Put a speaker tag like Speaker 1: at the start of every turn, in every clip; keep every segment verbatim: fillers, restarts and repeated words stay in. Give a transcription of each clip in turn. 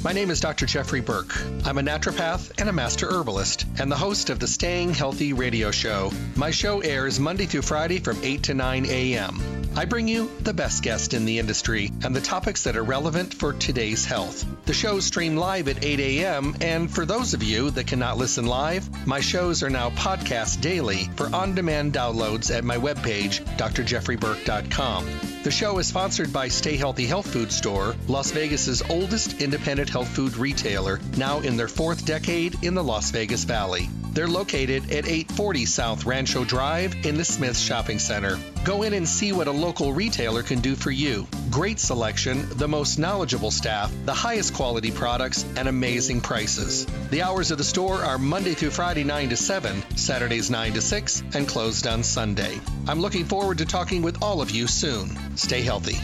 Speaker 1: My name is Doctor Jeffrey Burke. I'm a naturopath and a master herbalist, and the host of the Staying Healthy radio show. My show airs Monday through Friday from eight to nine a.m. I bring you the best guest in the industry and the topics that are relevant for today's health. The shows stream live at eight a.m., and for those of you that cannot listen live, my shows are now podcast daily for on-demand downloads at my webpage, d r jeffrey burke dot com. The show is sponsored by Stay Healthy Health Food Store, Las Vegas's oldest independent health food retailer, now in their fourth decade in the Las Vegas Valley. They're located at eight forty South Rancho Drive in the Smith Shopping Center. Go in and see what a local retailer can do for you. Great selection, the most knowledgeable staff, the highest quality products, and amazing prices. The hours of the store are Monday through Friday nine to seven, Saturdays nine to six, and closed on Sunday. I'm looking forward to talking with all of you soon. Stay healthy.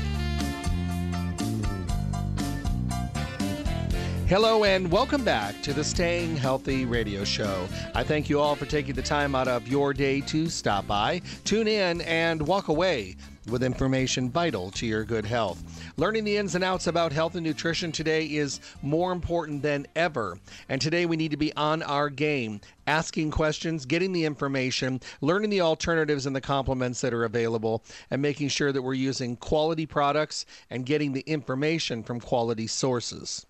Speaker 1: Hello and welcome back to the Staying Healthy radio show. I thank you all for taking the time out of your day to stop by, tune in, and walk away with information vital to your good health. Learning the ins and outs about health and nutrition today is more important than ever. And today we need to be on our game, asking questions, getting the information, learning the alternatives and the complements that are available, and making sure that we're using quality products and getting the information from quality sources.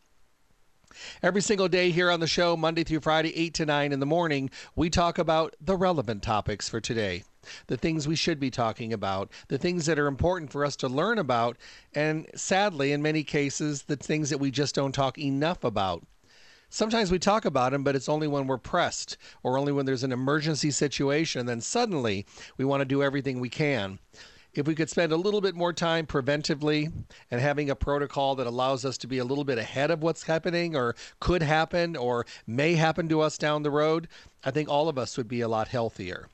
Speaker 1: Every single day here on the show, Monday through Friday, eight to nine in the morning, we talk about the relevant topics for today. The things we should be talking about, the things that are important for us to learn about, and sadly, in many cases, the things that we just don't talk enough about. Sometimes we talk about them, but it's only when we're pressed or only when there's an emergency situation, and then suddenly we want to do everything we can. If we could spend a little bit more time preventively and having a protocol that allows us to be a little bit ahead of what's happening or could happen or may happen to us down the road, I think all of us would be a lot healthier.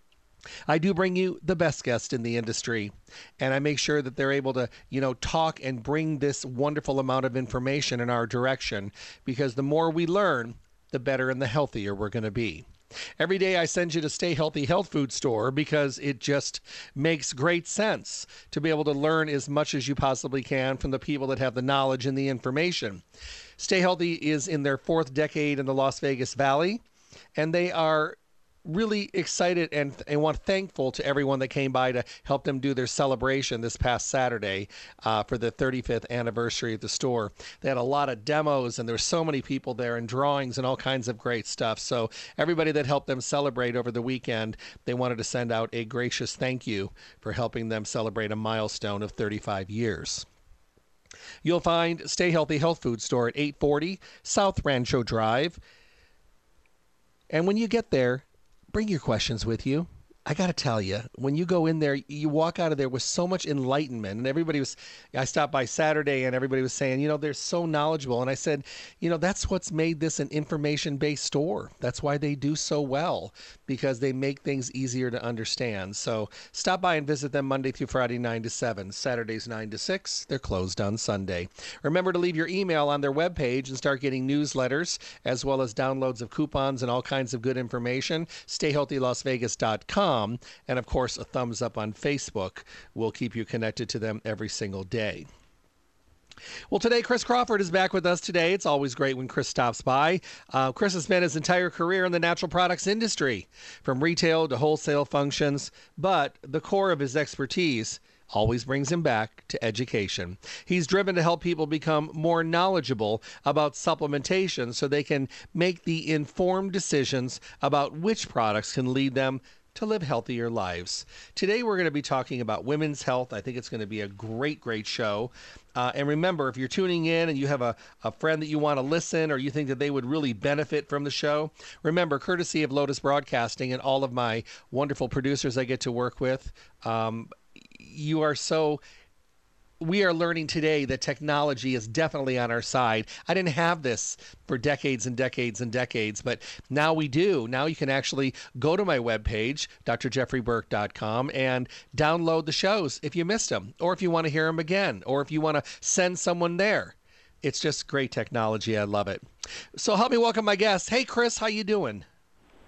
Speaker 1: I do bring you the best guest in the industry, and I make sure that they're able to, you know, talk and bring this wonderful amount of information in our direction, because the more we learn, the better and the healthier we're going to be. Every day I send you to Stay Healthy Health Food Store because it just makes great sense to be able to learn as much as you possibly can from the people that have the knowledge and the information. Stay Healthy is in their fourth decade in the Las Vegas Valley, and they are really excited and, and want thankful to everyone that came by to help them do their celebration this past Saturday uh, for the thirty-fifth anniversary of the store. They had a lot of demos, and there were so many people there, and drawings and all kinds of great stuff. So everybody that helped them celebrate over the weekend, they wanted to send out a gracious thank you for helping them celebrate a milestone of thirty-five years. You'll find Stay Healthy Health Food Store at eight forty South Rancho Drive. And when you get there, bring your questions with you. I got to tell you, when you go in there, you walk out of there with so much enlightenment. And everybody was, I stopped by Saturday and everybody was saying, you know, they're so knowledgeable. And I said, you know, that's what's made this an information-based store. That's why they do so well, because they make things easier to understand. So stop by and visit them Monday through Friday, nine to seven, Saturdays, nine to six. They're closed on Sunday. Remember to leave your email on their webpage and start getting newsletters, as well as downloads of coupons and all kinds of good information. stay healthy las vegas dot com. And of course, a thumbs up on Facebook will keep you connected to them every single day. Well, today, Chris Crawford is back with us today. It's always great when Chris stops by. Uh, Chris has spent his entire career in the natural products industry, from retail to wholesale functions, but the core of his expertise always brings him back to education. He's driven to help people become more knowledgeable about supplementation so they can make the informed decisions about which products can lead them to live healthier lives. Today we're going to be talking about women's health. I think it's going to be a great, great show. Uh, and remember, if you're tuning in and you have a, a friend that you want to listen or you think that they would really benefit from the show, remember, courtesy of Lotus Broadcasting and all of my wonderful producers I get to work with, um, you are so... We are learning today that technology is definitely on our side. I didn't have this for decades and decades and decades, but now we do. Now you can actually go to my webpage, d r jeffrey burke dot com, and download the shows if you missed them, or if you want to hear them again, or if you want to send someone there. It's just great technology. I love it. So help me welcome my guest. Hey, Chris, how you doing?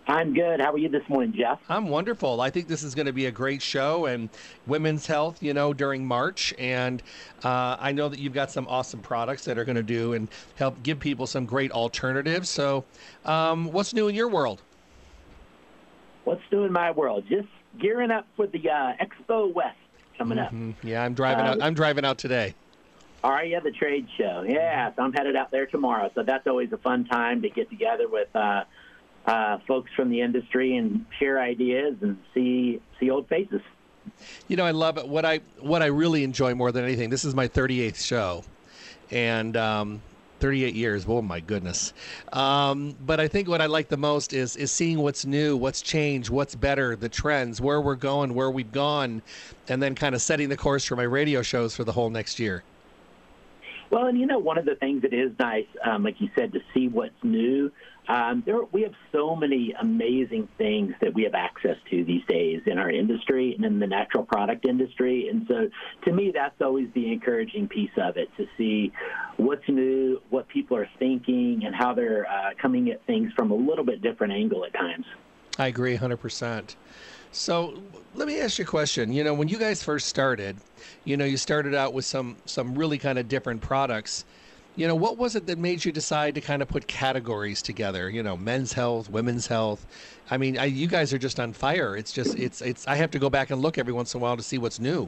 Speaker 2: I'm good. How are you this morning, Jeff?
Speaker 1: I'm wonderful. I think this is going to be a great show and women's health, you know, during March. And uh, I know that you've got some awesome products that are going to do and help give people some great alternatives. So um, what's new in your world?
Speaker 2: What's new in my world? Just gearing up for the uh, Expo West coming
Speaker 1: mm-hmm.
Speaker 2: up.
Speaker 1: Yeah, I'm driving
Speaker 2: uh,
Speaker 1: out. I'm driving out today.
Speaker 2: Are you? The trade show. Yeah, so I'm headed out there tomorrow. So that's always a fun time to get together with uh, uh, folks from the industry and share ideas and see see old faces.
Speaker 1: You know, I love it. What I what I really enjoy more than anything. This is my thirty-eighth show, and um, thirty-eight years. Oh my goodness! Um, but I think what I like the most is is seeing what's new, what's changed, what's better, the trends, where we're going, where we've gone, and then kind of setting the course for my radio shows for the whole next year.
Speaker 2: Well, and you know, one of the things that is nice, um, like you said, to see what's new. Um, there, we have so many amazing things that we have access to these days in our industry and in the natural product industry. And so to me, that's always the encouraging piece of it, to see what's new, what people are thinking, and how they're uh, coming at things from a little bit different angle at times.
Speaker 1: I agree one hundred percent. So let me ask you a question. You know, when you guys first started, you know, you started out with some some really kind of different products. You know, what was it that made you decide to kind of put categories together? You know, men's health, women's health. I mean, I, you guys are just on fire. It's just, it's, it's. I have to go back and look every once in a while to see what's new.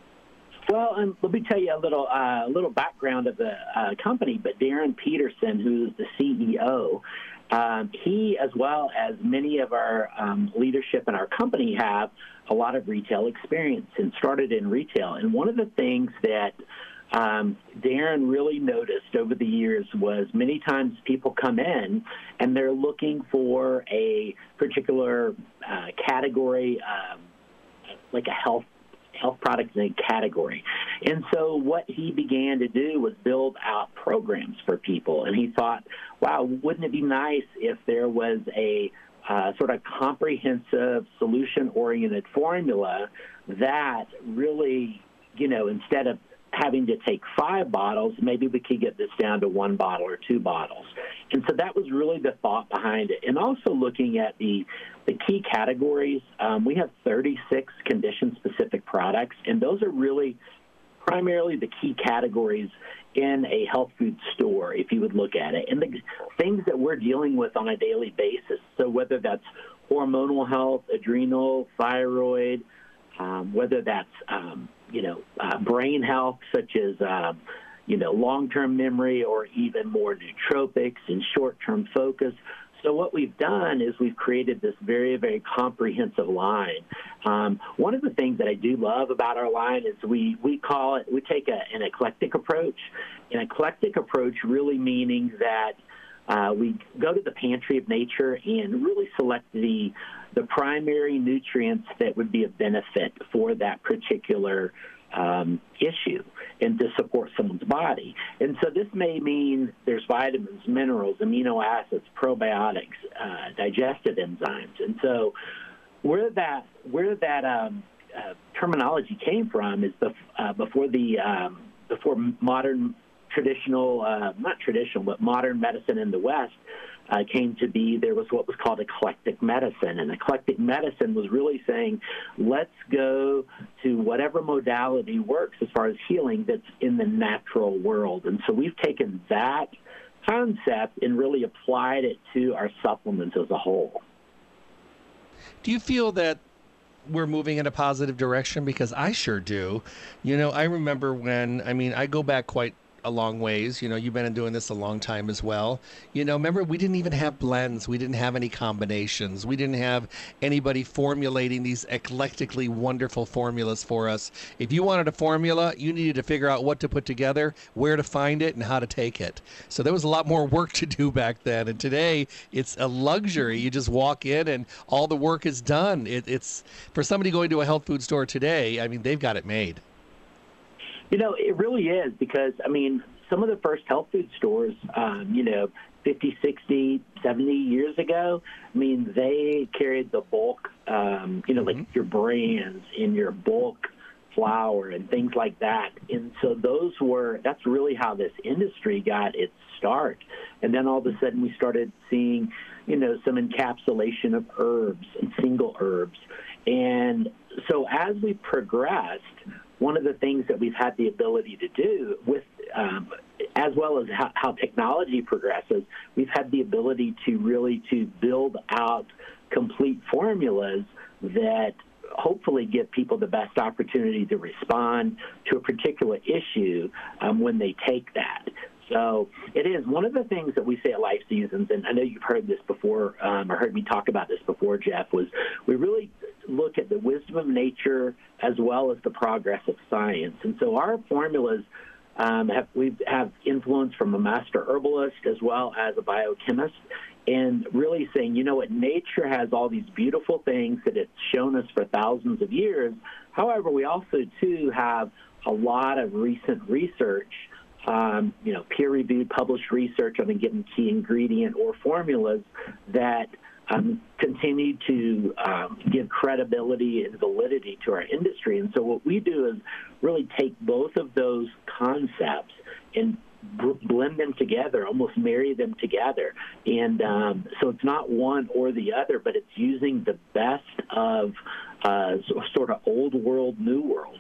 Speaker 2: Well, and let me tell you a little, uh, little background of the uh, company. But Darren Peterson, who's the C E O, um, he, as well as many of our um, leadership in our company, have a lot of retail experience and started in retail. And one of the things that Um, Darren really noticed over the years was many times people come in and they're looking for a particular uh, category, um, like a health health product in a category. And so what he began to do was build out programs for people. And he thought, wow, wouldn't it be nice if there was a uh, sort of comprehensive, solution-oriented formula that really, you know, instead of having to take five bottles, maybe we could get this down to one bottle or two bottles. And so that was really the thought behind it. And also looking at the, the key categories, um, we have thirty-six condition-specific products, and those are really primarily the key categories in a health food store, if you would look at it, and the things that we're dealing with on a daily basis. So whether that's hormonal health, adrenal, thyroid, um, whether that's um, you know, uh, brain health, such as, uh, you know, long-term memory or even more nootropics and short-term focus. So what we've done is we've created this very, very comprehensive line. Um, one of the things that I do love about our line is we, we call it, we take a, an eclectic approach. An eclectic approach really meaning that uh, we go to the pantry of nature and really select the the primary nutrients that would be a benefit for that particular um, issue and to support someone's body. And so this may mean there's vitamins, minerals, amino acids, probiotics, uh, digestive enzymes. And so where that where that um, uh, terminology came from is the, uh, before the um, before modern traditional, uh, not traditional, but modern medicine in the West Uh, came to be, there was what was called eclectic medicine. And eclectic medicine was really saying, let's go to whatever modality works as far as healing that's in the natural world. And so we've taken that concept and really applied it to our supplements as a whole.
Speaker 1: Do you feel that we're moving in a positive direction? Because I sure do. You know, I remember when, I mean, I go back quite a long ways. You know, you've been doing this a long time as well. You know, remember, we didn't even have blends. We didn't have any combinations. We didn't have anybody formulating these eclectically wonderful formulas for us. If you wanted a formula, you needed to figure out what to put together, where to find it, and how to take it. So there was a lot more work to do back then. And today, it's a luxury. You just walk in and all the work is done. It, it's for somebody going to a health food store today, I mean, they've got it made.
Speaker 2: You know, it really is because, I mean, some of the first health food stores, um, you know, fifty, sixty, seventy years ago, I mean, they carried the bulk, um, you know, mm-hmm. like your brands and your bulk flour and things like that. And so those were, that's really how this industry got its start. And then all of a sudden we started seeing, you know, some encapsulation of herbs and single herbs. And so as we progressed, one of the things that we've had the ability to do with, um, as well as how, how technology progresses, we've had the ability to really to build out complete formulas that hopefully give people the best opportunity to respond to a particular issue um, when they take that. So it is one of the things that we say at Life Seasons, and I know you've heard this before, um, or heard me talk about this before, Jeff, was we really look at the wisdom of nature as well as the progress of science. And so our formulas um, have we have influence from a master herbalist as well as a biochemist, and really saying, you know what, nature has all these beautiful things that it's shown us for thousands of years. However, we also, too, have a lot of recent research, um, you know, peer-reviewed, published research on a given key ingredient or formulas that um, continue to um, give credibility and validity to our industry. And so what we do is really take both of those concepts and blend them together, almost marry them together. And um, so it's not one or the other, but it's using the best of uh, sort of old world, new world.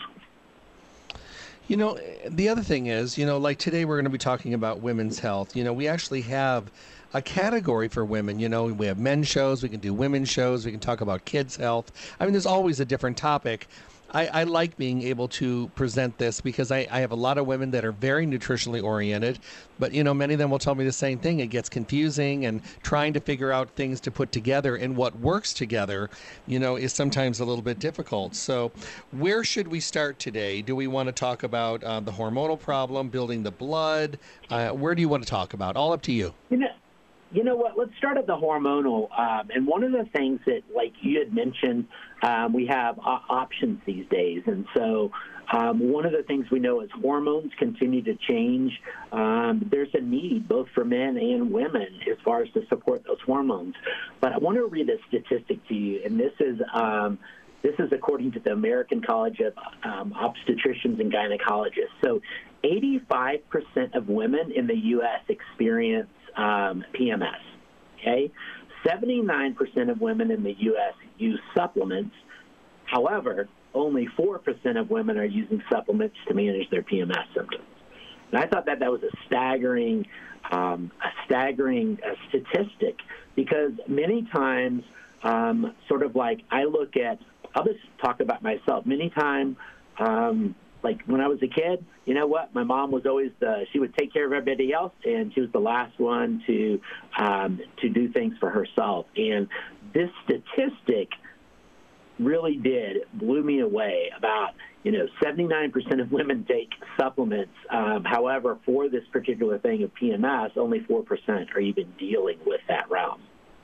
Speaker 1: You know, the other thing is, you know, like today we're going to be talking about women's health. You know, we actually have a category for women. You know, we have men's shows, we can do women's shows, we can talk about kids' health. I mean, there's always a different topic. I, I like being able to present this because I, I have a lot of women that are very nutritionally oriented, but, you know, many of them will tell me the same thing. It gets confusing, and trying to figure out things to put together and what works together, you know, is sometimes a little bit difficult. So where should we start today? Do we want to talk about uh, the hormonal problem, building the blood? Uh, where do you want to talk about? All up to you.
Speaker 2: You know, You know what? Let's start at the hormonal. Um, and one of the things that, like you had mentioned, um, we have uh, options these days. And so um, one of the things we know is hormones continue to change. Um, there's a need both for men and women as far as to support those hormones. But I want to read a statistic to you, and this is um, this is according to the American College of um, Obstetricians and Gynecologists. So eighty-five percent of women in the U S experience Um, P M S, okay? seventy-nine percent of women in the U S use supplements. However, only four percent of women are using supplements to manage their P M S symptoms. And I thought that that was a staggering, um, a staggering uh, statistic, because many times, um, sort of like I look at, I'll just talk about myself. Many times, um, like when I was a kid, you know what? My mom was always the, she would take care of everybody else, and she was the last one to um, to do things for herself. And this statistic really did, blew me away about, you know, seventy-nine percent of women take supplements. Um, however, for this particular thing of P M S, only four percent are even dealing with that realm.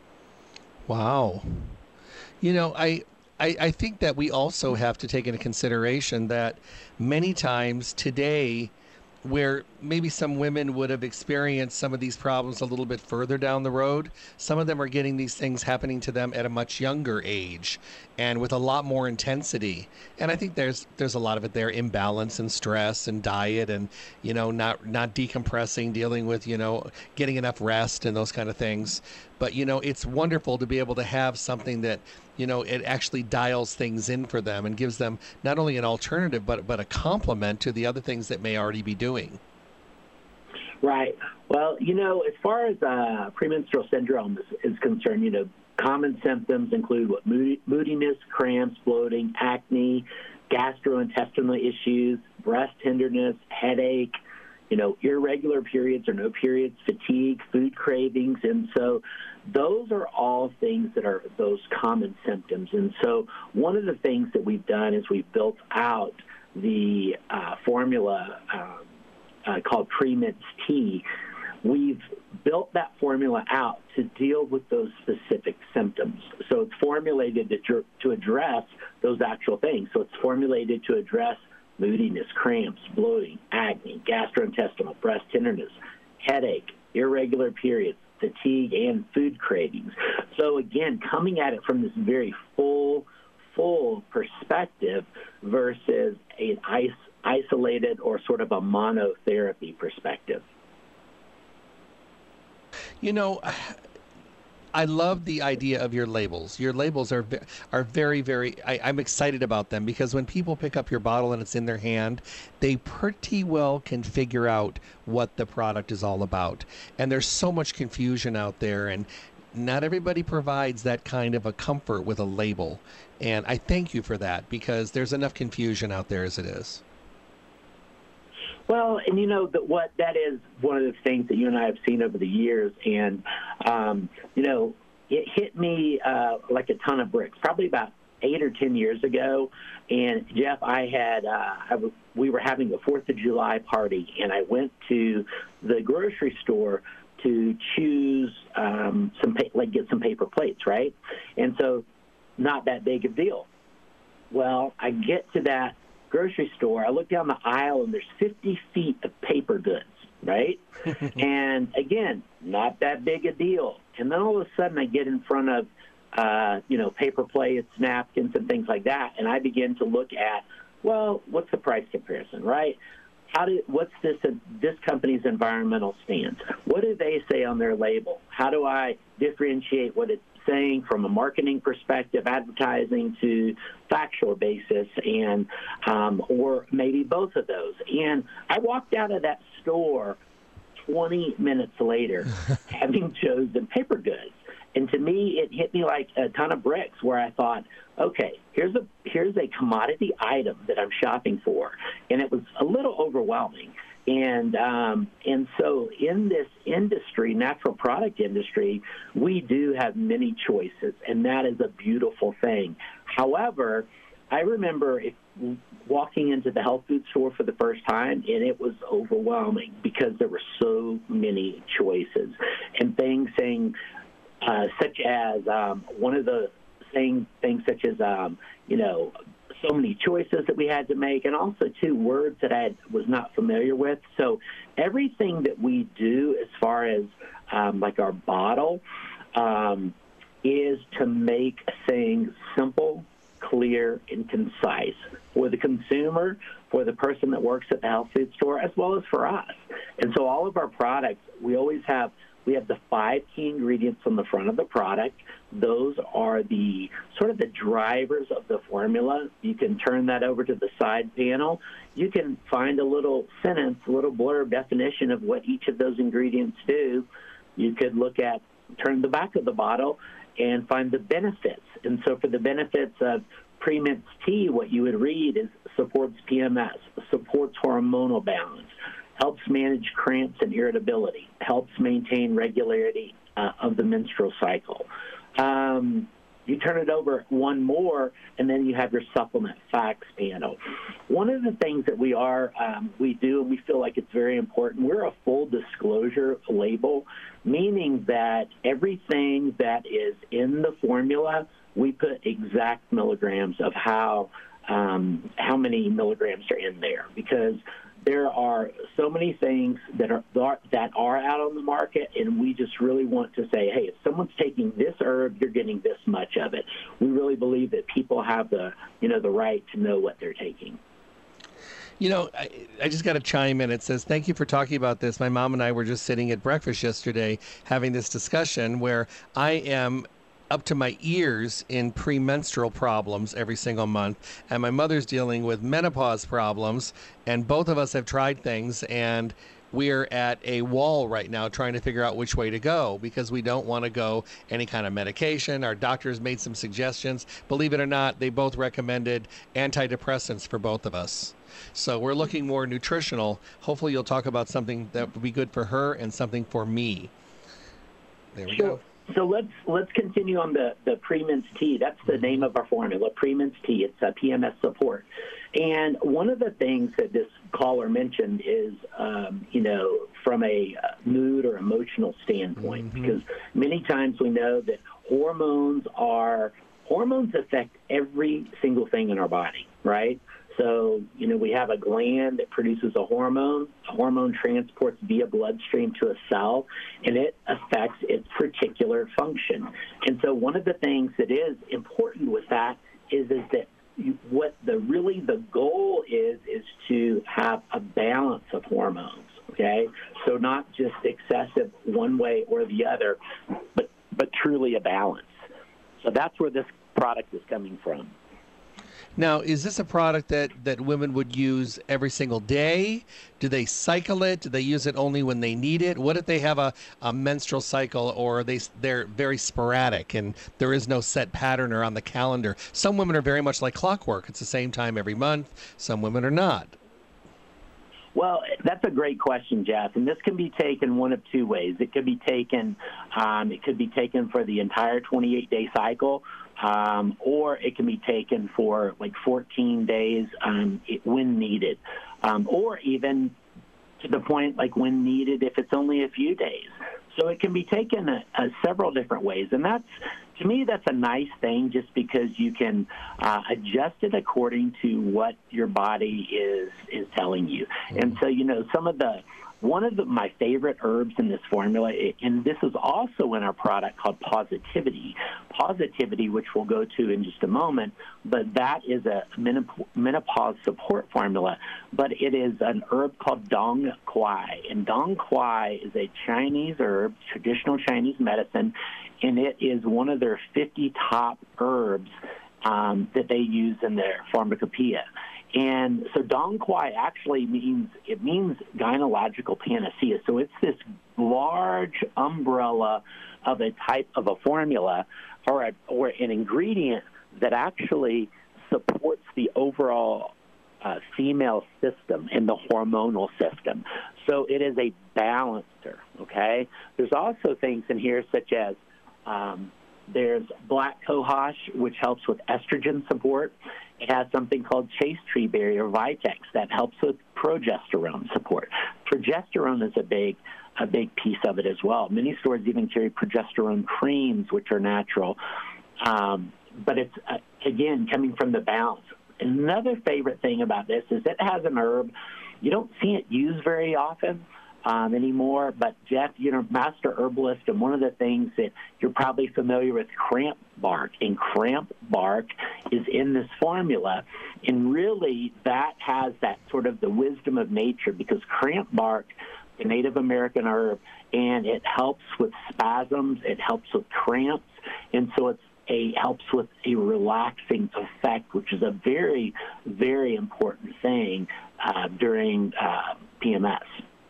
Speaker 1: Wow. You know, I... I, I think that we also have to take into consideration that many times today, where maybe some women would have experienced some of these problems a little bit further down the road, some of them are getting these things happening to them at a much younger age and with a lot more intensity. And I think there's there's a lot of it there, imbalance and stress and diet and, you know, not not decompressing, dealing with, you know, getting enough rest and those kind of things. But, you know, it's wonderful to be able to have something that, you know, it actually dials things in for them and gives them not only an alternative, but but a complement to the other things that may already be doing.
Speaker 2: Right. Well, you know, as far as uh, premenstrual syndrome is, is concerned, you know, common symptoms include what mood, moodiness, cramps, bloating, acne, gastrointestinal issues, breast tenderness, headache, you know, irregular periods or no periods, fatigue, food cravings. And so those are all things that are those common symptoms. And so one of the things that we've done is we've built out the uh, formula um, uh, called Premen's T. We've built that formula out to deal with those specific symptoms. So it's formulated to, to address those actual things. So it's formulated to address moodiness, cramps, bloating, acne, gastrointestinal, breast tenderness, headache, irregular periods, fatigue, and food cravings. So again, coming at it from this very full, full perspective versus a an ice, isolated or sort of a monotherapy perspective.
Speaker 1: You know, I love the idea of your labels. Your labels are ve- are very, very, I, I'm excited about them because when people pick up your bottle and it's in their hand, they pretty well can figure out what the product is all about. And there's so much confusion out there, and not everybody provides that kind of a comfort with a label. And I thank you for that because there's enough confusion out there as it is.
Speaker 2: Well, and you know that what that is one of the things that you and I have seen over the years, and um, you know, it hit me uh, like a ton of bricks. Probably about eight or ten years ago, and Jeff, I had uh, I w- we were having a Fourth of July party, and I went to the grocery store to choose um, some pa- like get some paper plates, right? And so, not that big a deal. Well, I get to that grocery store, I look down the aisle, and there's fifty feet of paper goods, right? And again, not that big a deal. And then all of a sudden, I get in front of, uh, you know, paper plates, napkins, and things like that, and I begin to look at, well, what's the price comparison, right? How do what's this uh, this company's environmental stance? What do they say on their label? How do I differentiate what it's saying from a marketing perspective, advertising to factual basis, and um, or maybe both of those? And I walked out of that store twenty minutes later, having chosen paper goods. And to me, it hit me like a ton of bricks where I thought, okay, here's a here's a commodity item that I'm shopping for. And it was a little overwhelming. And um, and so in this industry, natural product industry, we do have many choices, and that is a beautiful thing. However, I remember if, walking into the health food store for the first time, and it was overwhelming because there were so many choices and things saying, uh, such as um, one of the saying things such as, um, you know, so many choices that we had to make, and also, too, words that I was not familiar with. So everything that we do as far as, um, like, our bottle um, is to make things simple, clear, and concise for the consumer, for the person that works at the health food store, as well as for us. And so all of our products, we always have We have the five key ingredients on the front of the product. Those are the sort of the drivers of the formula. You can turn that over to the side panel. You can find a little sentence, a little blurb definition of what each of those ingredients do. You could look at, turn the back of the bottle and find the benefits. And so for the benefits of Pre-Mince Tea, what you would read is supports P M S, supports hormonal balance, helps manage cramps and irritability, helps maintain regularity uh, of the menstrual cycle. Um, you turn it over one more, and then you have your supplement facts panel. One of the things that we are, um, we do, and we feel like it's very important, we're a full disclosure label, meaning that everything that is in the formula, we put exact milligrams of how um, how many milligrams are in there, because there are so many things that are that are out on the market, and we just really want to say, hey, if someone's taking this herb, you're getting this much of it. We really believe that people have the, you know, the right to know what they're taking.
Speaker 1: You know, I, I just got to chime in. It says, thank you for talking about this. My mom and I were just sitting at breakfast yesterday having this discussion where I am up to my ears in premenstrual problems every single month, and my mother's dealing with menopause problems, and both of us have tried things, and we're at a wall right now trying to figure out which way to go because we don't want to go any kind of medication. Our doctors made some suggestions. Believe it or not, they both recommended antidepressants for both of us. So we're looking more nutritional. Hopefully you'll talk about something that would be good for her and something for me. There we
Speaker 2: sure.
Speaker 1: go.
Speaker 2: So let's let's continue on the, the Pre-Mince Tea. That's the name of our formula, Pre-Mince Tea. It's a P M S support. And one of the things that this caller mentioned is, um, you know, from a mood or emotional standpoint, mm-hmm. because many times we know that hormones are, hormones affect every single thing in our body, right? So, you know, we have a gland that produces a hormone. A hormone transports via bloodstream to a cell, and it affects its particular function. And so one of the things that is important with that is, is that you, what the really the goal is is to have a balance of hormones. Okay, so not just excessive one way or the other, but but truly a balance. So that's where this product is coming from.
Speaker 1: Now, is this a product that, that women would use every single day? Do they cycle it? Do they use it only when they need it? What if they have a, a menstrual cycle, or are they, they're very sporadic and there is no set pattern or on the calendar? Some women are very much like clockwork. It's the same time every month. Some women are not.
Speaker 2: Well, that's a great question, Jeff, and this can be taken one of two ways. It could be taken, um, it could be taken for the entire twenty-eight day cycle, um, or it can be taken for like fourteen days um, it, when needed, um, or even to the point like when needed if it's only a few days. So it can be taken a, a several different ways, and that's, to me, that's a nice thing just because you can uh, adjust it according to what your body is is telling you. And so, you know, some of the one of the, my favorite herbs in this formula, and this is also in our product called Positivity. Positivity, which we'll go to in just a moment, but that is a menopause support formula. But it is an herb called Dong Quai. And Dong Quai is a Chinese herb, traditional Chinese medicine, and it is one of their fifty top herbs um, that they use in their pharmacopoeia. And so Dong Quai actually means, it means gynecological panacea. So it's this large umbrella of a type of a formula or, a, or an ingredient that actually supports the overall uh, female system and the hormonal system. So it is a balancer, okay? There's also things in here such as um, there's black cohosh, which helps with estrogen support. It has something called chase tree berry or Vitex that helps with progesterone support. Progesterone is a big a big piece of it as well. Many stores even carry progesterone creams, which are natural. Um, but it's, uh, again, coming from the balance. Another favorite thing about this is it has an herb. You don't see it used very often um, anymore, but Jeff, you know, master herbalist, and one of the things that you're probably familiar with, cramp bark, and cramp bark is in this formula, and really that has that sort of the wisdom of nature, because cramp bark, the Native American herb, and it helps with spasms, it helps with cramps, and so it's a helps with a relaxing effect, which is a very, very important thing uh, during uh, P M S.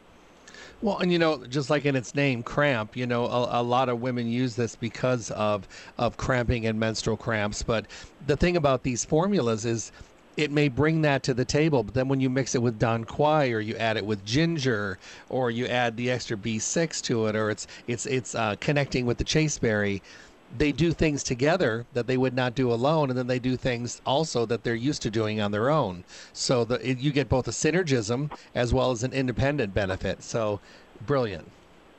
Speaker 1: Well, and you know, just like in its name, cramp, you know, a, a lot of women use this because of, of cramping and menstrual cramps. But the thing about these formulas is it may bring that to the table, but then when you mix it with Dong Quai, or you add it with ginger, or you add the extra B six to it, or it's it's it's uh, connecting with the chasteberry, they do things together that they would not do alone, and then they do things also that they're used to doing on their own. So the, it, you get both a synergism as well as an independent benefit. So brilliant.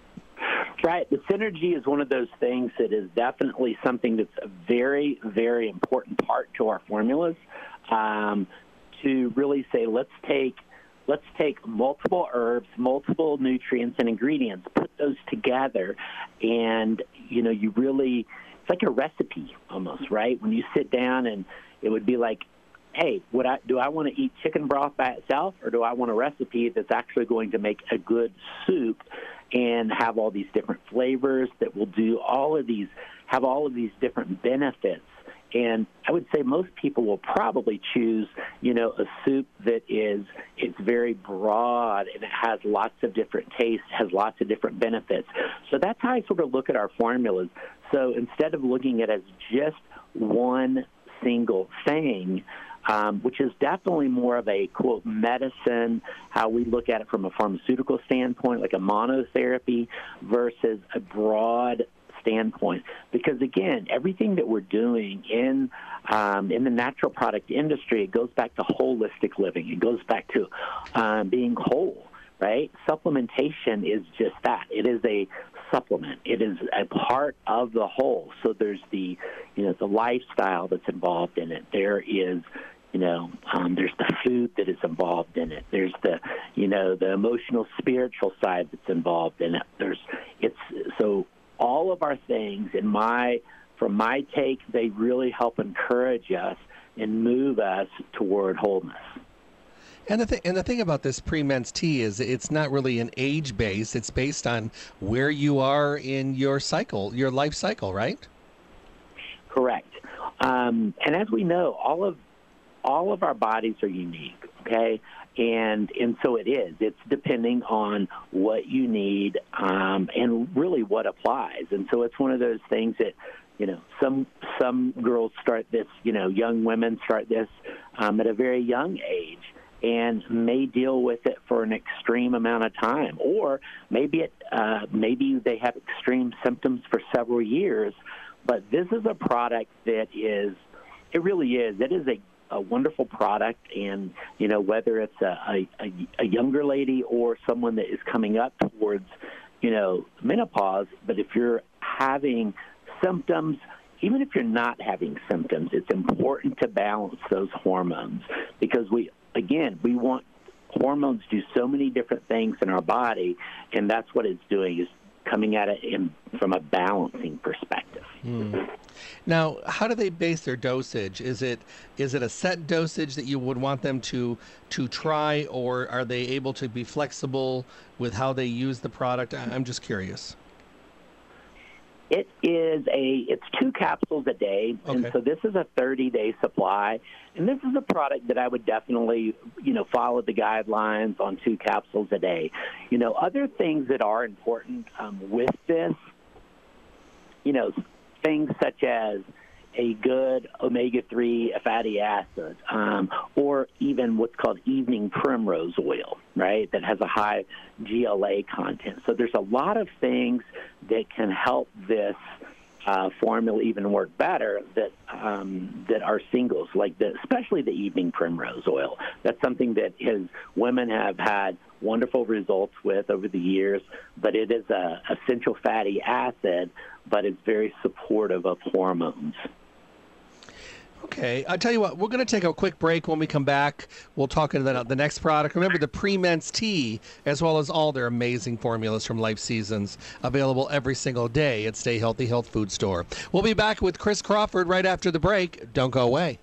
Speaker 2: Right. The synergy is one of those things that is definitely something that's a very, very important part to our formulas, um, to really say, let's take let's take multiple herbs, multiple nutrients and ingredients, put those together, and, you know, you really, it's like a recipe almost, right? When you sit down, and it would be like, hey, would I, do I want to eat chicken broth by itself, or do I want a recipe that's actually going to make a good soup and have all these different flavors that will do all of these, have all of these different benefits? And I would say most people will probably choose, you know, a soup that is, it's very broad and it has lots of different tastes, has lots of different benefits. So that's how I sort of look at our formulas. So instead of looking at it as just one single thing, um, which is definitely more of a, quote, medicine, how we look at it from a pharmaceutical standpoint, like a monotherapy, versus a broad standpoint, because again, everything that we're doing in um, in the natural product industry, it goes back to holistic living. It goes back to um, being whole, right? Supplementation is just that. It is a supplement. It is a part of the whole. So there's the, you know, the lifestyle that's involved in it. There is, you know, um, there's the food that is involved in it. There's the, you know, the emotional, spiritual side that's involved in it. There's, it's so. All of our things, in my, from my take, they really help encourage us and move us toward wholeness.
Speaker 1: And the thing, and the thing about this Pre-Mens Tea is it's not really an age base. It's based on where you are in your cycle, your life cycle, right?
Speaker 2: Correct. Um, and as we know, all of all of our bodies are unique. Okay, and and so it is. It's depending on what you need um, and really what applies. And so it's one of those things that, you know, some some girls start this. You know, young women start this um, at a very young age, and may deal with it for an extreme amount of time, or maybe it uh, maybe they have extreme symptoms for several years. But this is a product that is, it really is, it is a, a wonderful product, and you know, whether it's a, a, a younger lady or someone that is coming up towards, you know, menopause. But if you're having symptoms, even if you're not having symptoms, it's important to balance those hormones, because we. Again, we want hormones do so many different things in our body, and that's what it's doing, is coming at it in, from a balancing perspective.
Speaker 1: Mm. Now, how do they base their dosage? Is it is it a set dosage that you would want them to to try, or are they able to be flexible with how they use the product? I'm just curious.
Speaker 2: It is a, it's two capsules a day,
Speaker 1: okay.
Speaker 2: And so this is a thirty-day supply. And this is a product that I would definitely, you know, follow the guidelines on two capsules a day. You know, other things that are important um, with this, you know, things such as a good omega three fatty acid, um, or even what's called evening primrose oil, right, that has a high G L A content. So there's a lot of things that can help this uh, formula even work better that um, that are singles, like the, especially the evening primrose oil. That's something that his women have had wonderful results with over the years, but it is a essential fatty acid, but it's very supportive of hormones.
Speaker 1: Okay, I'll tell you what, we're going to take a quick break. When we come back, we'll talk about the, the next product. Remember the Pre-Mens Tea, as well as all their amazing formulas from Life Seasons, available every single day at Stay Healthy Health Food Store. We'll be back with Chris Crawford right after the break. Don't go away.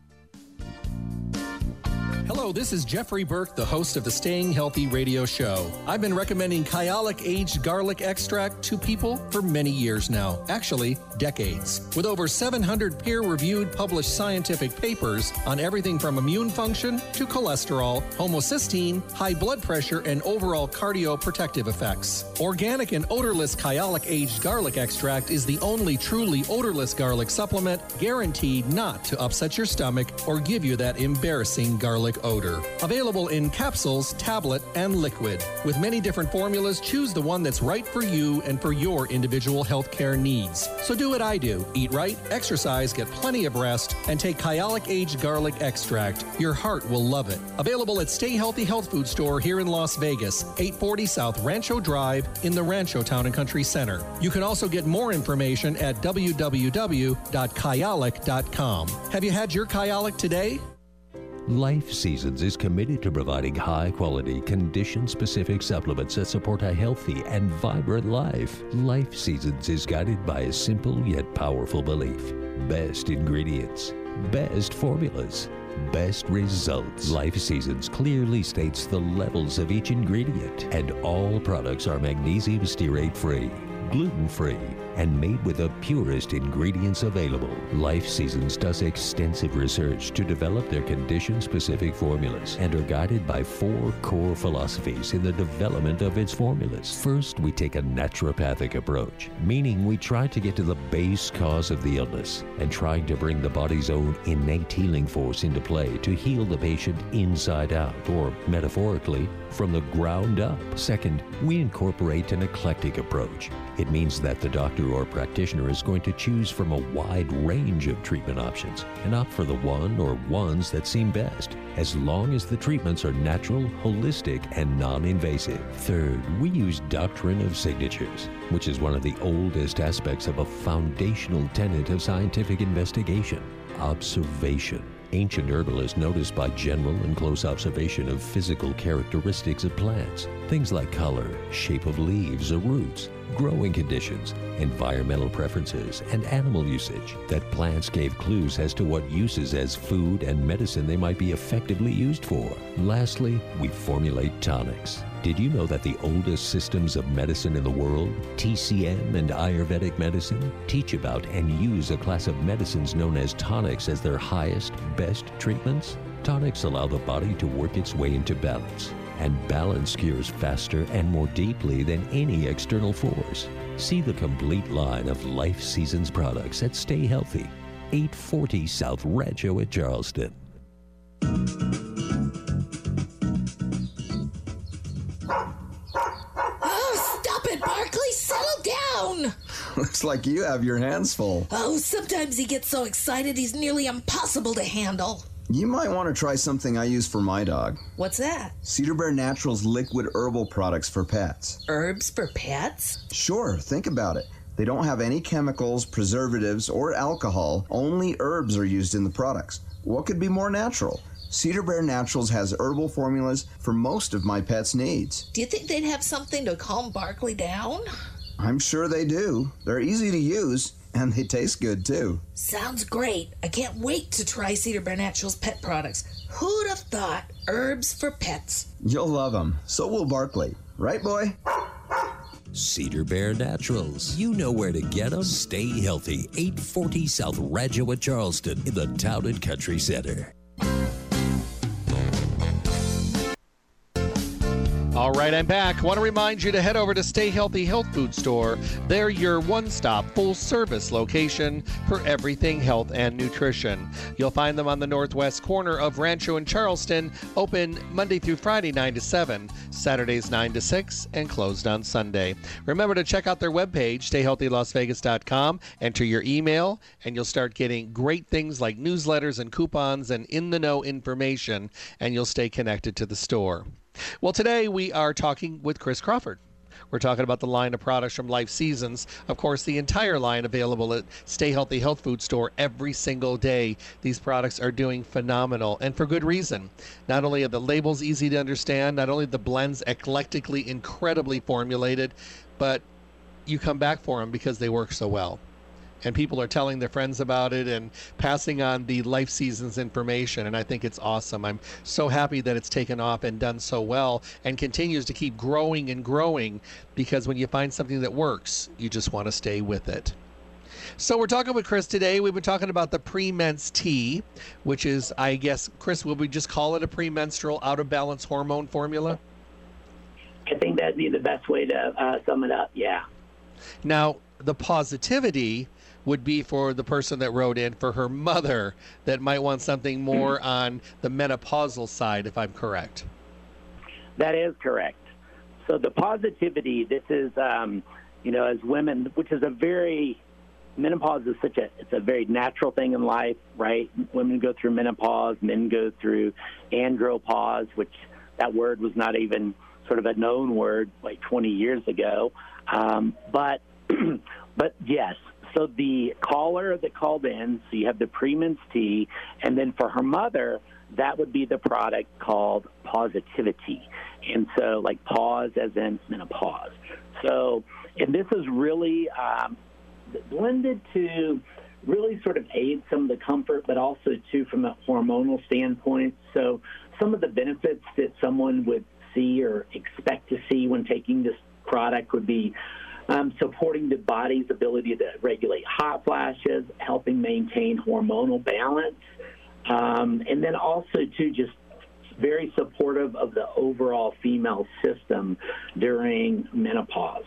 Speaker 1: Hello, this is Jeffrey Burke, the host of the Staying Healthy radio show. I've been recommending Kyolic Aged Garlic Extract to people for many years now, actually decades. With over seven hundred peer-reviewed published scientific papers on everything from immune function to cholesterol, homocysteine, high blood pressure, and overall cardioprotective effects. Organic and odorless Kyolic Aged Garlic Extract is the only truly odorless garlic supplement guaranteed not to upset your stomach or give you that embarrassing garlic odor. Available in capsules, tablet, and liquid. With many different formulas, choose the one that's right for you and for your individual healthcare needs. So do what I do. Eat right, exercise, get plenty of rest, and take Kyolic Aged Garlic Extract. Your heart will love it. Available at Stay Healthy Health Food Store here in Las Vegas, eight forty South Rancho Drive in the Rancho Town and Country Center. You can also get more information at w w w dot kyolic dot com. Have you had your Kyolic today?
Speaker 3: Life Seasons is committed to providing high-quality, condition-specific supplements that support a healthy and vibrant life. Life Seasons is guided by a simple yet powerful belief. Best ingredients, best formulas, best results. Life Seasons clearly states the levels of each ingredient, and all products are magnesium stearate-free, gluten-free, and made with the purest ingredients available. Life Seasons does extensive research to develop their condition-specific formulas and are guided by four core philosophies in the development of its formulas. First, we take a naturopathic approach, meaning we try to get to the base cause of the illness and trying to bring the body's own innate healing force into play to heal the patient inside out, or metaphorically, from the ground up. Second, we incorporate an eclectic approach. It means that the doctor or practitioner is going to choose from a wide range of treatment options and opt for the one or ones that seem best, as long as the treatments are natural, holistic, and non-invasive. Third, we use doctrine of signatures, which is one of the oldest aspects of a foundational tenet of scientific investigation: observation. Ancient herbalists noticed by general and close observation of physical characteristics of plants, things like color, shape of leaves or roots, growing conditions, environmental preferences, and animal usage. That plants gave clues as to what uses as food and medicine they might be effectively used for. Lastly, we formulate tonics. Did you know that the oldest systems of medicine in the world, T C M and Ayurvedic medicine, teach about and use a class of medicines known as tonics as their highest, best treatments? Tonics allow the body to work its way into balance, and balance cures faster and more deeply than any external force. See the complete line of Life Seasons products at Stay Healthy, eight forty South Rancho at Charleston.
Speaker 4: Oh, stop it, Barkley! Settle down!
Speaker 5: Looks like you have your hands full.
Speaker 4: Oh, sometimes he gets so excited he's nearly impossible to handle.
Speaker 5: You might want to try something I use for my dog.
Speaker 4: What's that?
Speaker 5: Cedar Bear Naturals liquid herbal products for pets.
Speaker 4: Herbs for pets?
Speaker 5: Sure, think about it. They don't have any chemicals, preservatives, or alcohol. Only herbs are used in the products. What could be more natural? Cedar Bear Naturals has herbal formulas for most of my pets' needs.
Speaker 4: Do you think they'd have something to calm Barkley down?
Speaker 5: I'm sure they do. They're easy to use, and they taste good, too.
Speaker 4: Sounds great. I can't wait to try Cedar Bear Naturals pet products. Who'd have thought? Herbs for pets.
Speaker 5: You'll love them. So will Barkley. Right, boy?
Speaker 3: Cedar Bear Naturals. You know where to get them. Stay Healthy, eight forty South Rancho at Charleston in the Town and Country Center.
Speaker 1: All right, I'm back. Want to remind you to head over to Stay Healthy Health Food Store. They're your one-stop, full-service location for everything health and nutrition. You'll find them on the northwest corner of Rancho and Charleston, open Monday through Friday, nine to seven, Saturdays, nine to six, and closed on Sunday. Remember to check out their webpage, stay healthy las vegas dot com. Enter your email, and you'll start getting great things like newsletters and coupons and in-the-know information, and you'll stay connected to the store. Well, today we are talking with Chris Crawford. We're talking about the line of products from Life Seasons. Of course, the entire line available at Stay Healthy Health Food Store every single day. These products are doing phenomenal, and for good reason. Not only are the labels easy to understand, not only the blends eclectically, incredibly formulated, but you come back for them because they work so well. And people are telling their friends about it and passing on the Life Seasons information, and I think it's awesome. I'm so happy that it's taken off and done so well and continues to keep growing and growing, because when you find something that works, you just want to stay with it. So we're talking with Chris today. We've been talking about the Pre-Mens T, which is, I guess, Chris, will we just call it a premenstrual out-of-balance hormone formula?
Speaker 2: I think that'd be the best way to uh, sum it up, yeah.
Speaker 1: Now, the positivity would be for the person that wrote in, for her mother that might want something more on the menopausal side, if I'm correct.
Speaker 2: That is correct. So the positivity, this is, um, you know, as women, which is a very, menopause is such a, it's a very natural thing in life, right? Women go through menopause, men go through andropause, which that word was not even sort of a known word like twenty years ago. Um, but, but yes, so the caller that called in, so you have the Pre-Mens T, and then for her mother, that would be the product called Positivity. And so like pause as in menopause. So, and this is really um, blended to really sort of aid some of the comfort, but also too from a hormonal standpoint. So some of the benefits that someone would see or expect to see when taking this product would be Um, supporting the body's ability to regulate hot flashes, helping maintain hormonal balance, um, and then also, too, just very supportive of the overall female system during menopause.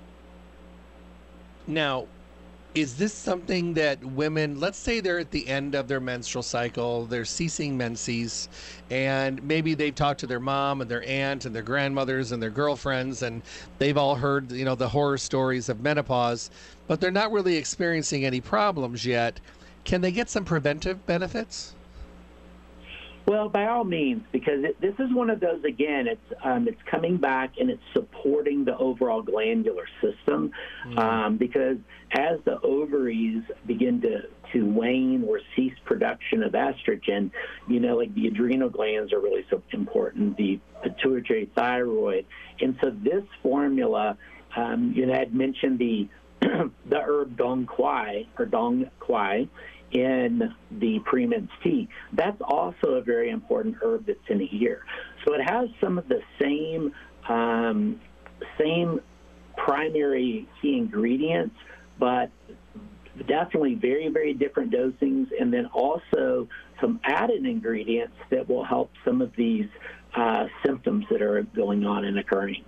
Speaker 1: Now, is this something that women, let's say they're at the end of their menstrual cycle, they're ceasing menses, and maybe they've talked to their mom and their aunt and their grandmothers and their girlfriends, and they've all heard, you know, the horror stories of menopause, but they're not really experiencing any problems yet. Can they get some preventive benefits?
Speaker 2: Well, by all means, because it, this is one of those, again, it's um, it's coming back and it's supporting the overall glandular system, mm. um, because as the ovaries begin to, to wane or cease production of estrogen, you know, like the adrenal glands are really so important, the pituitary thyroid. And so this formula um, you know, I'd mentioned the the herb Dong Quai or Dong Quai in the pre-mince tea. That's also a very important herb that's in here. So it has some of the same um, same primary key ingredients, but definitely very, very different dosings, and then also some added ingredients that will help some of these uh, symptoms that are going on and occurring.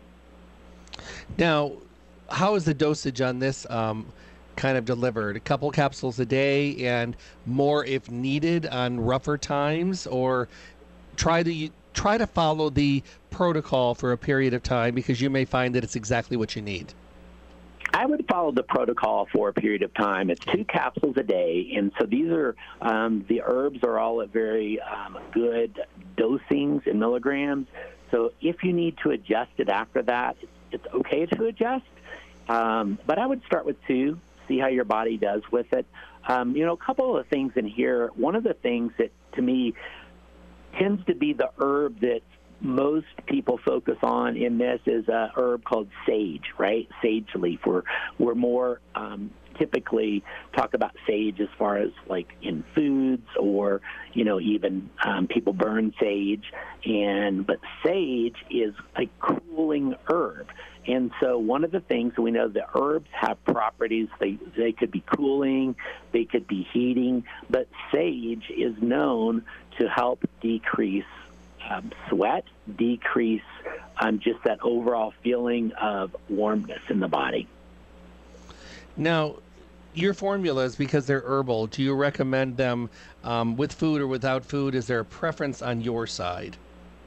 Speaker 1: Now, how is the dosage on this um, kind of delivered? A couple capsules a day and more if needed on rougher times, or try to try to follow the protocol for a period of time because you may find that it's exactly what you need?
Speaker 2: I would follow the protocol for a period of time. It's two capsules a day, and so these are um, the herbs are all at very um, good dosings in milligrams. So if you need to adjust it after that, it's, it's okay to adjust. Um, but I would start with two, see how your body does with it. Um, you know, a couple of things in here. One of the things that, to me, tends to be the herb that most people focus on in this is a herb called sage, right? Sage leaf. We're, we're more um, typically talk about sage as far as like in foods, or, you know, even um, people burn sage. And but sage is a cooling herb. And so one of the things we know, the herbs have properties. They they could be cooling, they could be heating, but sage is known to help decrease um, sweat, decrease um, just that overall feeling of warmness in the body.
Speaker 1: Now, your formulas, because they're herbal, do you recommend them um, with food or without food? Is there a preference on your side?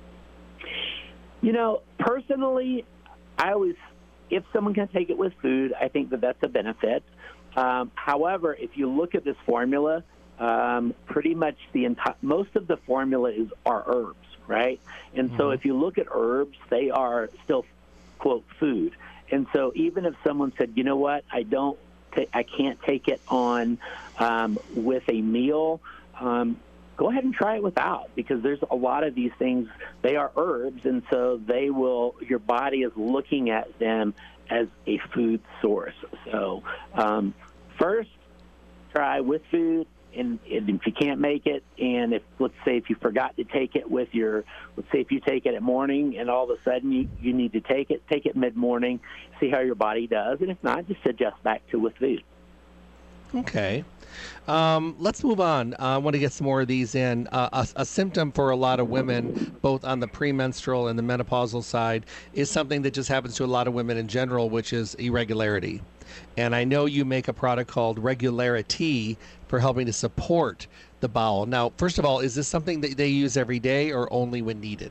Speaker 2: You know, personally, I always, if someone can take it with food, I think that that's a benefit. Um, however, if you look at this formula, um, pretty much the entire, most of the formula is are herbs, right? And mm-hmm. so if you look at herbs, they are still, quote, food. And so even if someone said, you know what, I don't, ta- I can't take it on um, with a meal, um, go ahead and try it without, because there's a lot of these things, they are herbs, and so they will, your body is looking at them as a food source. So um, first, try with food, and, and if you can't make it, and if, let's say if you forgot to take it with your, let's say if you take it at morning and all of a sudden you, you need to take it, take it mid-morning, see how your body does, and if not, just adjust back to with food.
Speaker 1: Okay. Um, let's move on. Uh, I want to get some more of these in. Uh, a, a symptom for a lot of women, both on the premenstrual and the menopausal side, is something that just happens to a lot of women in general, which is irregularity. And I know you make a product called Regularity for helping to support the bowel. Now, first of all, is this something that they use every day or only when needed?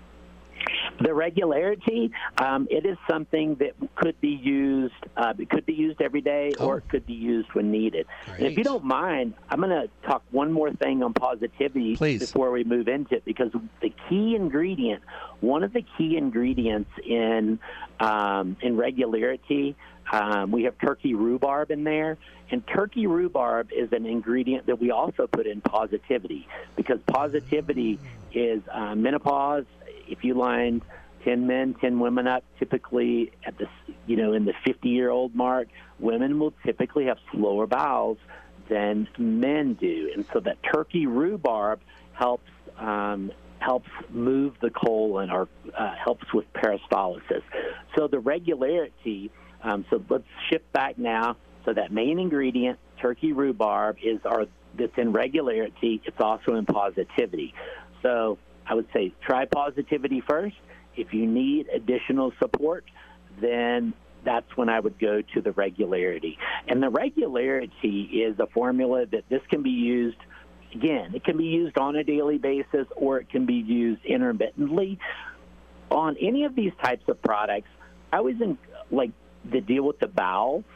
Speaker 2: The Regularity, um, it is something that could be used. Uh, it could be used every day,
Speaker 1: oh.
Speaker 2: or it could be used when needed.
Speaker 1: Great.
Speaker 2: And if you don't mind, I'm going to talk one more thing on positivity
Speaker 1: Please.
Speaker 2: before we move into it, because the key ingredient, one of the key ingredients in um, in Regularity, um, we have turkey rhubarb in there, and turkey rhubarb is an ingredient that we also put in positivity, because positivity is uh, menopause. If you lined ten men, ten women up, typically at the, you know, in the fifty-year-old mark, women will typically have slower bowels than men do, and so that turkey rhubarb helps um, helps move the colon, or uh, helps with peristalsis. So the Regularity. Um, so let's shift back now. So that main ingredient, turkey rhubarb, is our that's in Regularity. It's also in positivity. So I would say try positivity first. If you need additional support, then that's when I would go to the Regularity. And the Regularity is a formula that this can be used, again, it can be used on a daily basis, or it can be used intermittently. On any of these types of products, I was in, like, the deal with the bowel.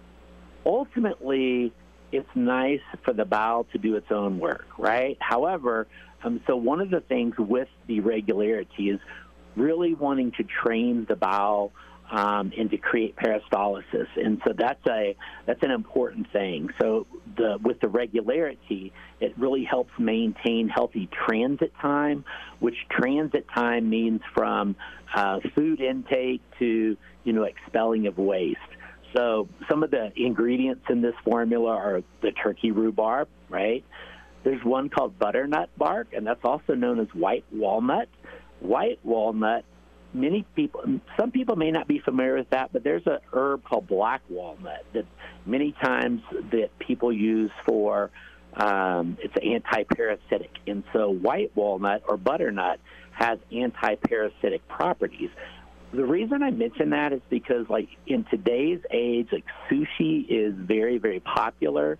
Speaker 2: Ultimately, it's nice for the bowel to do its own work, right? However, um, so one of the things with the Regularity is really wanting to train the bowel um, and to create peristalsis. And so that's a that's an important thing. So the with the regularity, it really helps maintain healthy transit time, which transit time means from uh, food intake to, you know, expelling of waste. So some of the ingredients in this formula are the turkey rhubarb, right? There's one called butternut bark, and that's also known as white walnut. White walnut, many people, some people may not be familiar with that, but there's an herb called black walnut that many times that people use for, um, it's anti-parasitic. And so white walnut or butternut has anti-parasitic properties. The reason I mention that is because, like, in today's age, like, sushi is very, very popular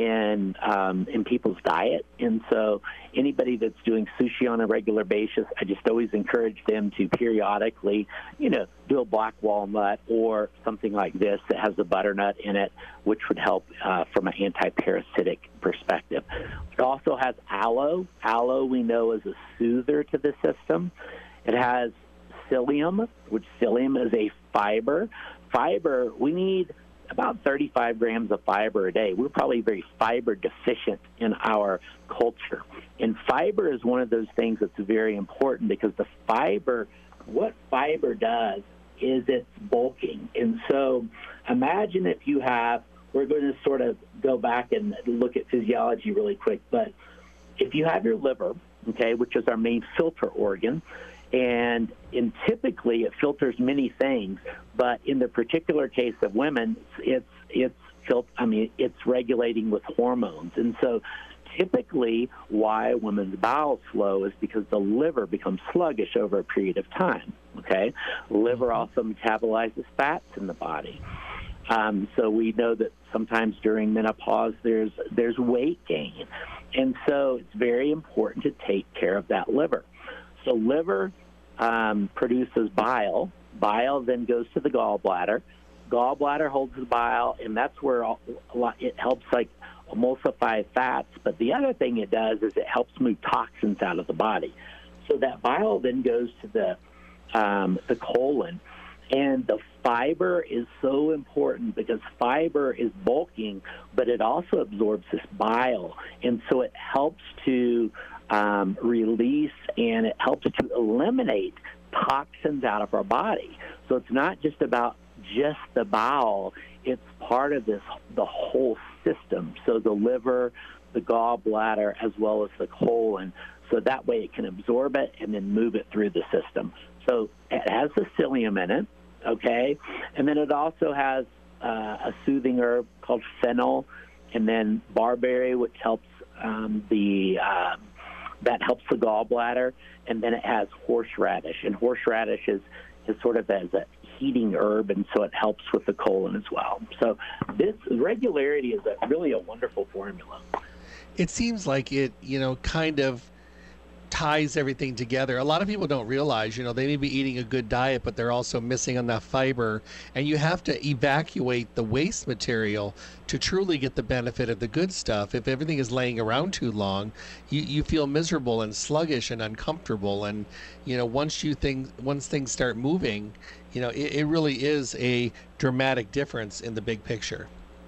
Speaker 2: in um, in people's diet, and so anybody that's doing sushi on a regular basis, I just always encourage them to periodically, you know, do a black walnut or something like this that has the butternut in it, which would help uh, from an anti-parasitic perspective. It also has aloe. Aloe we know is a soother to the system. It has psyllium, which psyllium is a fiber. Fiber, we need about thirty-five grams of fiber a day. We're probably very fiber deficient in our culture. And fiber is one of those things that's very important because the fiber, what fiber does is it's bulking. And so imagine if you have, we're going to sort of go back and look at physiology really quick, but if you have your liver, okay, which is our main filter organ, and in typically it filters many things, but in the particular case of women, it's it's fil- I mean it's regulating with hormones, and so typically why women's bowels slow is because the liver becomes sluggish over a period of time. Okay, the liver also metabolizes fats in the body, um, so we know that sometimes during menopause there's there's weight gain, and so it's very important to take care of that liver. So liver um, produces bile. Bile then goes to the gallbladder. Gallbladder holds the bile, and that's where a lot, it helps like emulsify fats. But the other thing it does is it helps move toxins out of the body. So that bile then goes to the um, the colon, and the fiber is so important because fiber is bulking, but it also absorbs this bile, and so it helps to Um, release, and it helps to eliminate toxins out of our body. So it's not just about just the bowel, it's part of this, the whole system. So the liver, the gallbladder, as well as the colon. So that way it can absorb it and then move it through the system. So it has the psyllium in it, okay? And then it also has uh, a soothing herb called fennel, and then barberry, which helps um, the... Uh, that helps the gallbladder, and then it has horseradish, and horseradish is, is sort of as a heating herb, and so it helps with the colon as well. So this regularity is a, really a wonderful formula.
Speaker 1: It seems like it, you know, kind of ties everything together. A lot of people don't realize, you know, they may be eating a good diet, but they're also missing on that fiber, and you have to evacuate the waste material to truly get the benefit of the good stuff. If everything is laying around too long, you, you feel miserable and sluggish and uncomfortable, and, you know, once you think, once things start moving, you know, it, it really is a dramatic difference in the big picture.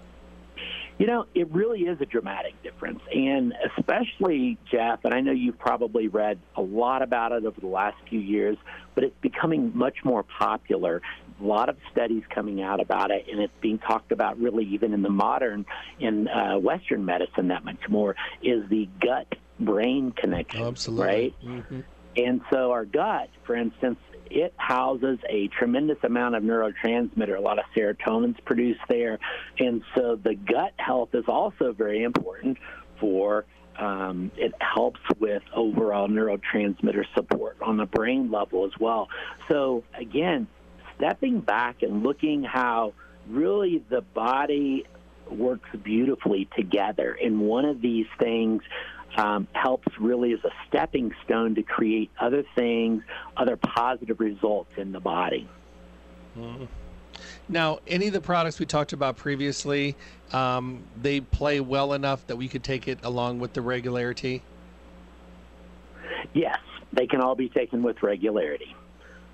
Speaker 2: You know, it really is a dramatic difference, and especially, Jeff, and I know you've probably read a lot about it over the last few years, but it's becoming much more popular. A lot of studies coming out about it, and it's being talked about really even in the modern, in uh, Western medicine that much more, is the gut-brain connection,
Speaker 1: oh, absolutely.
Speaker 2: Right?
Speaker 1: Mm-hmm.
Speaker 2: And so our gut, for instance, it houses a tremendous amount of neurotransmitter. A lot of serotonin's produced there. And so the gut health is also very important for, um, it helps with overall neurotransmitter support on the brain level as well. So, again, stepping back and looking how really the body works beautifully together. And one of these things Um, helps really as a stepping stone to create other things, other positive results in the body.
Speaker 1: Mm. Now, any of the products we talked about previously, um, they play well enough that we could take it along with the regularity?
Speaker 2: Yes, they can all be taken with regularity.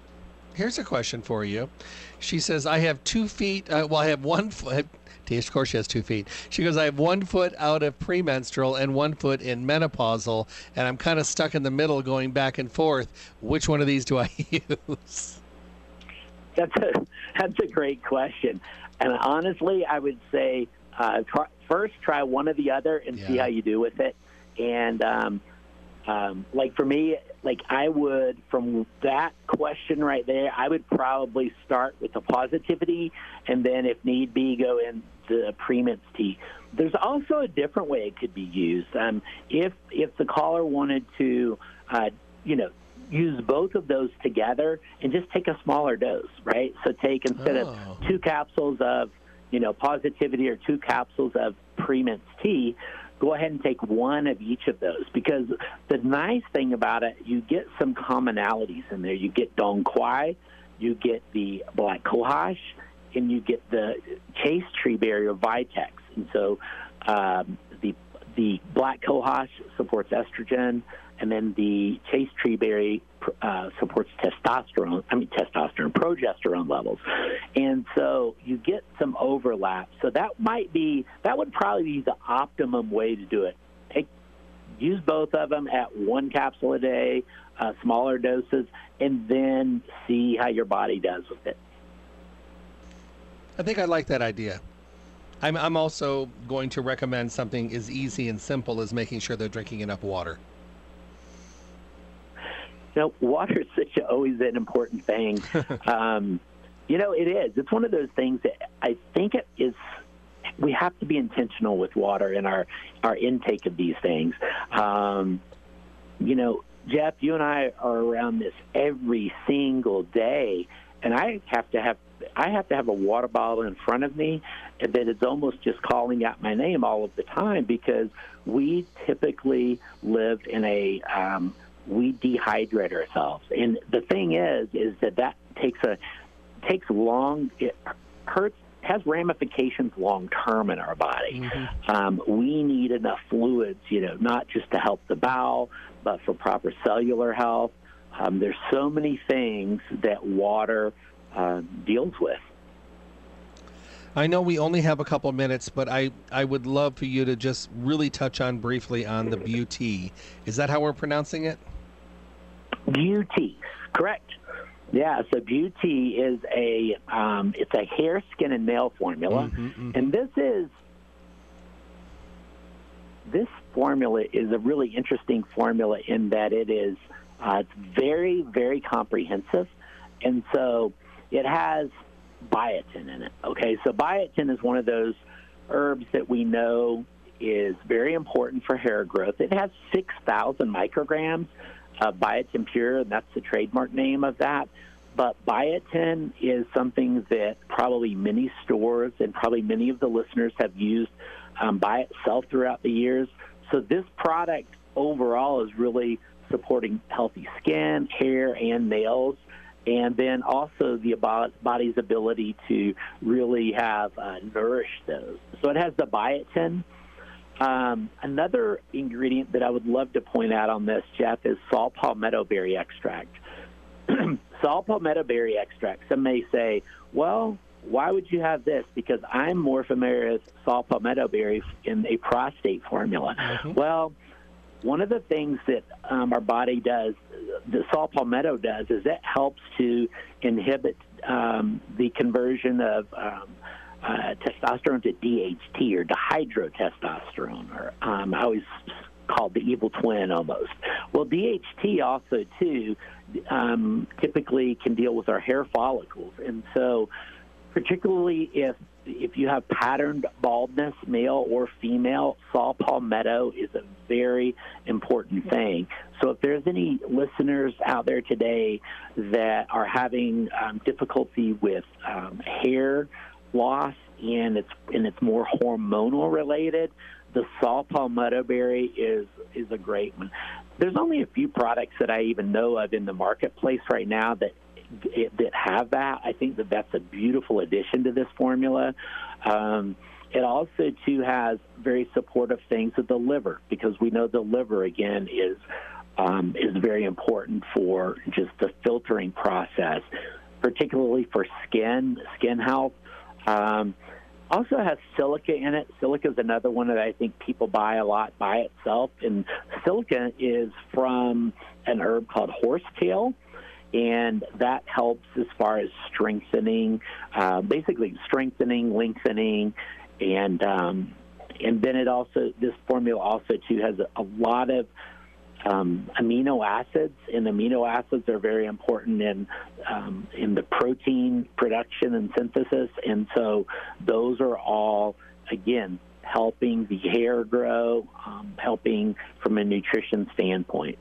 Speaker 1: Here's a question for you. She says, I have two feet, uh, well, I have one foot. Of course she has two feet. She goes, I have one foot out of premenstrual and one foot in menopausal, and I'm kind of stuck in the middle going back and forth. Which one of these do I use?
Speaker 2: That's a, that's a great question. And honestly, I would say uh, try, first try one or the other and
Speaker 1: Yeah.
Speaker 2: see how you do with it. And um, um, like for me, like I would, from that question right there, I would probably start with the positivity and then if need be, go into Premint's T. There's also a different way it could be used. Um, if, if the caller wanted to, uh, you know, use both of those together and just take a smaller dose, right? So take instead
Speaker 1: Oh.
Speaker 2: of two capsules of, you know, positivity or two capsules of Premint's T, go ahead and take one of each of those, because the nice thing about it, you get some commonalities in there. You get Dong Quai, you get the Black Cohosh, and you get the Chase Tree Berry or Vitex. And so um, the the Black Cohosh supports estrogen, and then the Chase Tree Berry uh, supports testosterone, I mean testosterone, progesterone levels. And so you get some overlap. So that might be, that would probably be the optimum way to do it. Take, use both of them at one capsule a day, uh, smaller doses, and then see how your body does with it.
Speaker 1: I think I like that idea. I'm, I'm also going to recommend something as easy and simple as making sure they're drinking enough water.
Speaker 2: You know, water is such a, always an important thing. um, you know, it is. It's one of those things that I think it is. We have to be intentional with water in our, our intake of these things. Um, you know, Jeff, you and I are around this every single day, and I have to have I have to have a water bottle in front of me that is almost just calling out my name all of the time, because we typically live in a um, we dehydrate ourselves. And the thing is, is that that takes a takes long. It hurts. Has ramifications long term in our body. Mm-hmm. Um, we need enough fluids, you know, not just to help the bowel, but for proper cellular health. Um, there's so many things that water uh, deals with.
Speaker 1: I know we only have a couple minutes, but I, I would love for you to just really touch on briefly on the Beauty. Is that how we're pronouncing it?
Speaker 2: Beauty, correct. Yeah, so Beauty is a um, it's a hair, skin, and nail formula,
Speaker 1: mm-hmm, mm-hmm.
Speaker 2: and this is this formula is a really interesting formula in that it is uh, it's very, very comprehensive, and so it has biotin in it. Okay, so biotin is one of those herbs that we know is very important for hair growth. It has six thousand micrograms. Uh, Biotin Pure, and that's the trademark name of that. But biotin is something that probably many stores and probably many of the listeners have used um, by itself throughout the years. So this product overall is really supporting healthy skin, hair, and nails, and then also the body's ability to really have uh, nourish those. So it has the biotin. Um, another ingredient that I would love to point out on this, Jeff, is saw palmetto berry extract. Saw palmetto berry extract. Some may say, well, why would you have this? Because I'm more familiar with saw palmetto berry in a prostate formula. Mm-hmm. Well, one of the things that um, our body does, the saw palmetto does, is it helps to inhibit um, the conversion of um, Uh, testosterone to D H T, or dihydrotestosterone, or um, I always called the evil twin almost. Well, D H T also, too, um, typically can deal with our hair follicles. And so particularly if if you have patterned baldness, male or female, saw palmetto is a very important thing. So if there's any listeners out there today that are having um, difficulty with um, hair loss, and it's and it's more hormonal related, the saw palmetto berry is is a great one. There's only a few products that I even know of in the marketplace right now that that have that. I think that that's a beautiful addition to this formula. Um, it also too has very supportive things with the liver, because we know the liver again is um, is very important for just the filtering process. particularly for skin, skin health. Um, also has silica in it. Silica is another one that I think people buy a lot by itself. And silica is from an herb called horsetail, and that helps as far as strengthening, uh, basically strengthening, lengthening, and um, and then it also, this formula also too has a, a lot of um, amino acids, and amino acids are very important in um, in the protein production and synthesis, and so those are all, again, helping the hair grow, um, helping from a nutrition standpoint.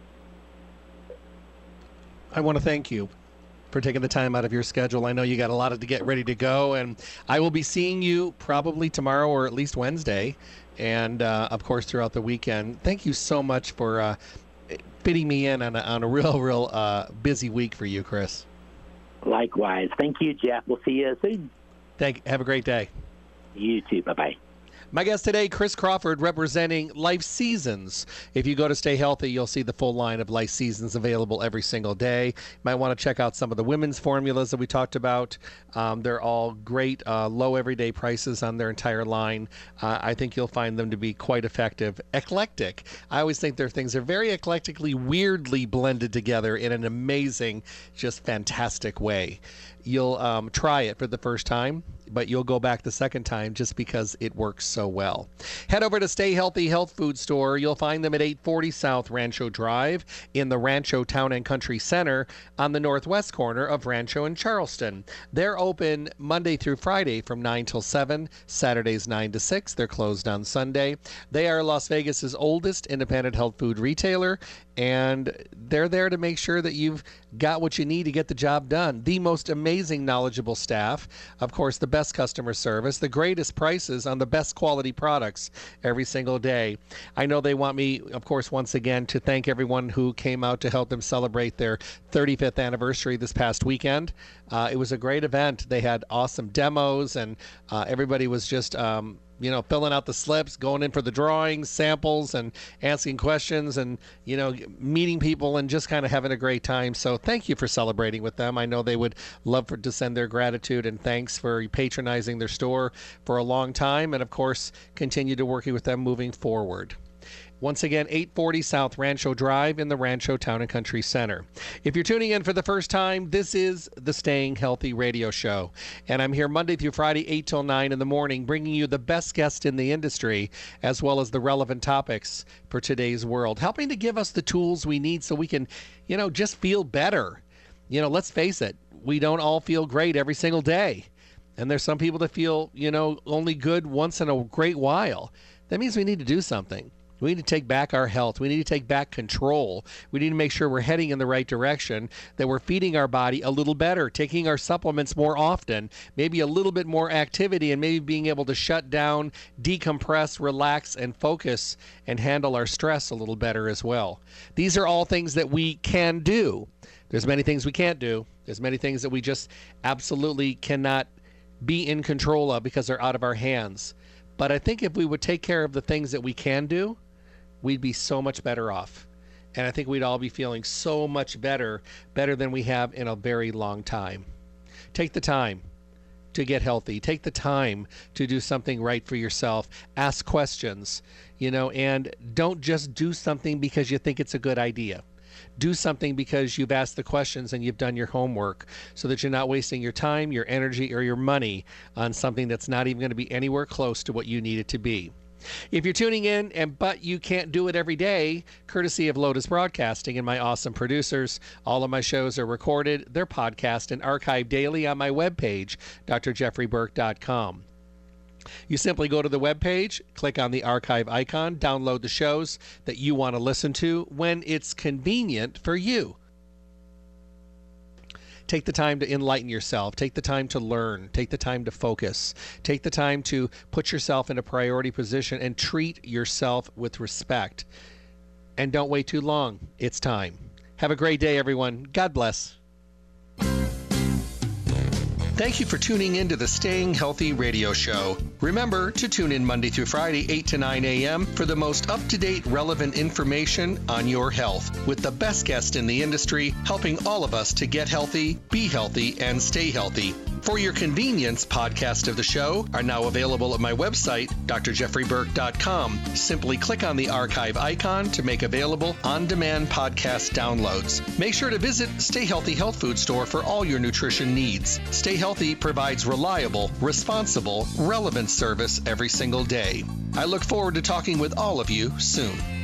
Speaker 1: I want to thank you for taking the time out of your schedule. I know you got a lot to get ready to go, and I will be seeing you probably tomorrow or at least Wednesday, and uh, of course throughout the weekend. Thank you so much for uh, fitting me in on a, on a real, real uh, busy week for you, Chris.
Speaker 2: Likewise. Thank you, Jeff. We'll see you soon.
Speaker 1: Thank. Have a great day.
Speaker 2: You too. Bye-bye.
Speaker 1: My guest today, Chris Crawford, representing Life Seasons. If you go to Stay Healthy, you'll see the full line of Life Seasons available every single day. You might want to check out some of the women's formulas that we talked about. Um, they're all great, uh, low everyday prices on their entire line. Uh, I think you'll find them to be quite effective. Eclectic. I always think their things are very eclectically, weirdly blended together in an amazing, just fantastic way. You'll um, try it for the first time, but you'll go back the second time just because it works so well. Head over to Stay Healthy Health Food Store. You'll find them at eight forty South Rancho Drive in the Rancho Town and Country Center on the northwest corner of Rancho and Charleston. They're open Monday through Friday from nine till seven, Saturdays nine to six. They're closed on Sunday. They are Las Vegas's oldest independent health food retailer, and they're there to make sure that you've got what you need to get the job done. The most amazing, knowledgeable staff, of course, the best customer service, the greatest prices on the best quality products every single day. I know they want me, of course, once again, to thank everyone who came out to help them celebrate their thirty-fifth anniversary this past weekend. Uh, it was a great event. They had awesome demos, and uh, everybody was just um, you know, filling out the slips, going in for the drawings, samples, and asking questions, and, you know, meeting people and just kind of having a great time. So thank you for celebrating with them. I know they would love for, to send their gratitude and thanks for patronizing their store for a long time, and, of course, continue to working with them moving forward. Once again, eight forty South Rancho Drive in the Rancho Town and Country Center. If you're tuning in for the first time, this is the Staying Healthy Radio Show. And I'm here Monday through Friday, eight till nine in the morning, bringing you the best guests in the industry, as well as the relevant topics for today's world, helping to give us the tools we need so we can, you know, just feel better. You know, let's face it, we don't all feel great every single day. And there's some people that feel, you know, only good once in a great while. That means we need to do something. We need to take back our health. We need to take back control. We need to make sure we're heading in the right direction, that we're feeding our body a little better, taking our supplements more often, maybe a little bit more activity, and maybe being able to shut down, decompress, relax, and focus and handle our stress a little better as well. These are all things that we can do. There's many things we can't do. There's many things that we just absolutely cannot be in control of because they're out of our hands. But I think if we would take care of the things that we can do, we'd be so much better off. And I think we'd all be feeling so much better, better than we have in a very long time. Take the time to get healthy. Take the time to do something right for yourself. Ask questions, you know, and don't just do something because you think it's a good idea. Do something because you've asked the questions and you've done your homework, so that you're not wasting your time, your energy, or your money on something that's not even going to be anywhere close to what you need it to be. If you're tuning in, and but you can't do it every day, courtesy of Lotus Broadcasting and my awesome producers, all of my shows are recorded, they're podcast and archived daily on my webpage, d r jeffrey burke dot com. You simply go to the webpage, click on the archive icon, download the shows that you want to listen to when it's convenient for you. Take the time to enlighten yourself. Take the time to learn. Take the time to focus. Take the time to put yourself in a priority position and treat yourself with respect. And don't wait too long. It's time. Have a great day, everyone. God bless. Thank you for tuning in to the Staying Healthy Radio Show. Remember to tune in Monday through Friday, eight to nine a.m. for the most up-to-date, relevant information on your health with the best guest in the industry, helping all of us to get healthy, be healthy, and stay healthy. For your convenience, podcasts of the show are now available at my website, d r jeffrey burke dot com. Simply click on the archive icon to make available on-demand podcast downloads. Make sure to visit Stay Healthy Health Food Store for all your nutrition needs. Stay Healthy provides reliable, responsible, relevant service every single day. I look forward to talking with all of you soon.